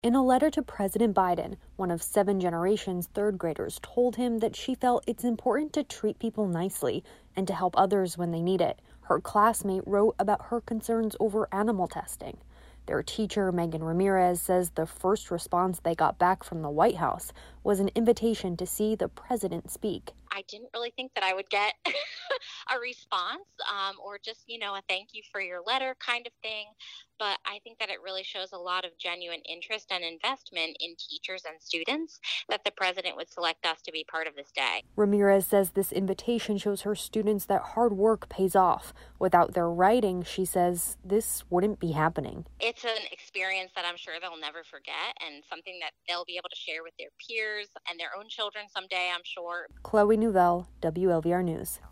In a letter to President Biden, one of 7 generations third graders told him that she felt it's important to treat people nicely and to help others when they need it. Her classmate wrote about her concerns over animal testing. Their teacher, Megan Ramirez, says the first response they got back from the White House was an invitation to see the president speak. I didn't really think that I would get a response or just, a thank you for your letter kind of thing. But I think that it really shows a lot of genuine interest and investment in teachers and students that the president would select us to be part of this day. Ramirez says this invitation shows her students that hard work pays off. Without their writing, she says, this wouldn't be happening. It's an experience that I'm sure they'll never forget and something that they'll be able to share with their peers and their own children someday, I'm sure. Chloe Nouvelle, WLVR News.